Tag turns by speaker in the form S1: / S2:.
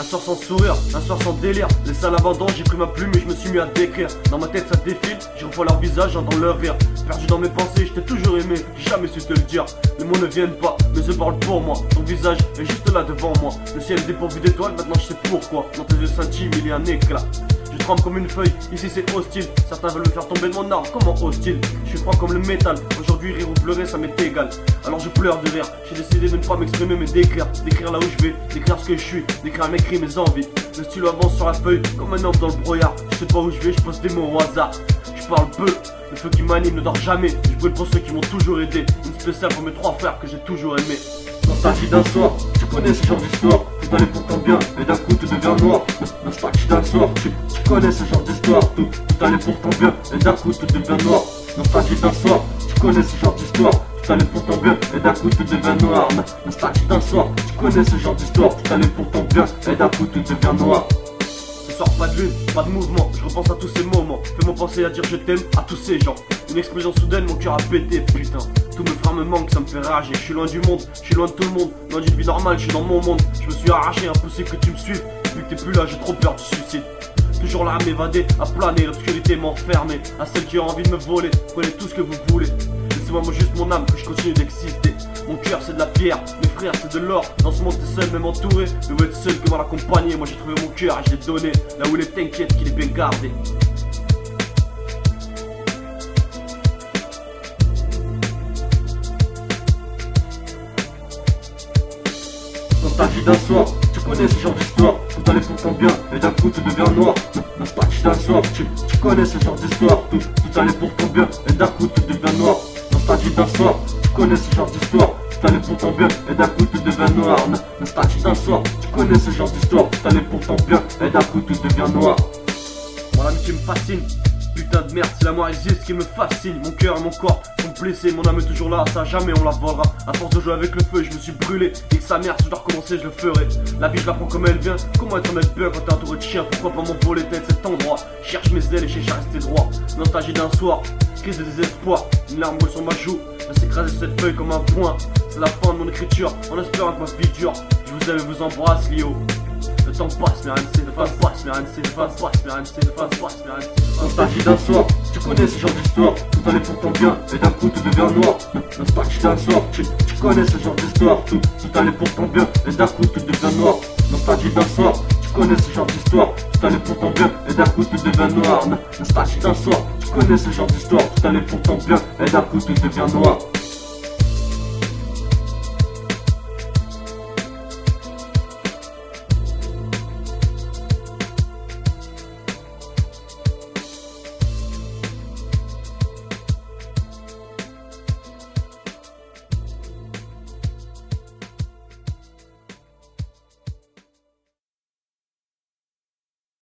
S1: soir sans sourire, un soir sans délire. Laissé à l'abandon, j'ai pris ma plume et je me suis mis à décrire. Dans ma tête ça défile, j'y revois leur visage, j'entends leur rire. Perdu dans mes pensées, je t'ai toujours aimé, j'ai jamais su te le dire. Les mots ne viennent pas, mais je parle pour moi. Ton visage est juste là devant moi. Le ciel est dépourvu d'étoiles, maintenant je sais pourquoi. Dans tes yeux scintillent, il y a un éclat. Je tremble comme une feuille, ici c'est hostile. Certains veulent me faire tomber de mon arbre, comment hostile? Je suis froid comme le métal, aujourd'hui rire ou pleurer ça m'est égal. Alors je pleure de rire, j'ai décidé de ne pas m'exprimer mais d'écrire. D'écrire là où je vais, d'écrire ce que je suis, d'écrire mes cris, mes envies. Le stylo avance sur la feuille, comme un homme dans le brouillard. Je sais pas où je vais, je pose des mots au hasard. Je parle peu, le feu qui m'anime ne dort jamais. Je brûle pour ceux qui m'ont toujours aidé. Une spéciale pour mes trois frères que j'ai toujours aimé. Nostalgie d'un soir, tu connais ce genre d'histoire. Tout allait pourtant bien, et d'un coup tout devient noir. Nostalgie d'un soir, tu connais ce genre d'histoire. Tout allait pourtant bien, et d'un coup tout devient noir. Nostalgie d'un soir, tu connais ce genre d'histoire. Tout allait pourtant bien, et d'un coup tout devient noir. Nostalgie d'un soir, tu connais ce genre d'histoire. Tout allait pourtant bien, et d'un coup tout devient noir. Ce soir pas de lune, pas de mouvement, je repense à tous ces moments. Fais-moi penser à dire je t'aime à tous ces gens. Une explosion soudaine, mon cœur a pété, putain. Tous mes frères me manquent, ça me fait rager. Je suis loin du monde, je suis loin de tout le monde. Loin d'une vie normale, je suis dans mon monde. Je me suis arraché, impossible que tu me suives. Vu que t'es plus là, j'ai trop peur du suicide. Toujours là à m'évader, à planer, l'obscurité m'enfermer. À celle qui a envie de me voler, prenez tout ce que vous voulez. Laissez-moi juste mon âme, que je continue d'exister. Mon cœur c'est de la pierre, mes frères c'est de l'or. Dans ce monde t'es seul, même entouré. Mais vous êtes seul que mal accompagné. Moi j'ai trouvé mon cœur et je l'ai donné. Là où il est, t'inquiète qu'il est bien gardé. Nostalgie d'un soir, tu connais ce genre d'histoire. Tout allait pourtant bien, et d'un coup tout devient noir. Nostalgie d'un soir, tu connais ce genre d'histoire. Tout allait pourtant bien, et d'un coup tout devient noir. Nostalgie d'un soir, tu connais ce genre d'histoire. Tout allait pourtant bien, et d'un coup tout devient noir. Nostalgie d'un soir, tu connais ce genre d'histoire. Tout allait pourtant bien, et d'un coup tout devient noir. Moi l'amitié me fascine. Putain de merde, c'est l'amour existe qui me fascine. Mon cœur et mon corps sont blessés, mon âme est toujours là, ça jamais on la volera. À force de jouer avec le feu, je me suis brûlé. Et que sa mère, si je dois recommencer, je le ferai. La vie je la prends comme elle vient. Comment être honnête bien quand t'es entouré de chiens? Pourquoi pas m'envoler tête cet endroit? Cherche mes ailes et cherche à rester droit. Nostalgie d'un soir, crise de désespoir. Une larme roule sur ma joue, je s'écraser sur cette feuille comme un point. C'est la fin de mon écriture, en espérant que ma vie dure. Je vous aime et vous embrasse, Lio. Le temps passe, mais rien ne sait, le temps passe, mais rien ne sait, le temps passe, mais rien ne sait, le temps passe, mais rien ne sait. Nostalgie d'un soir, tu connais ce genre d'histoire. Tout allait pourtant bien, et d'un coup tout devient noir. Nostalgie d'un soir, tu connais ce genre d'histoire. Tout allait pourtant bien, et d'un coup tout devient noir. Nostalgie d'un soir, tu connais ce genre d'histoire. Tout allait pourtant bien, et d'un coup tout devient noir. Nostalgie d'un soir, tu connais ce genre d'histoire. Tout allait pourtant bien, et d'un coup tout devient noir.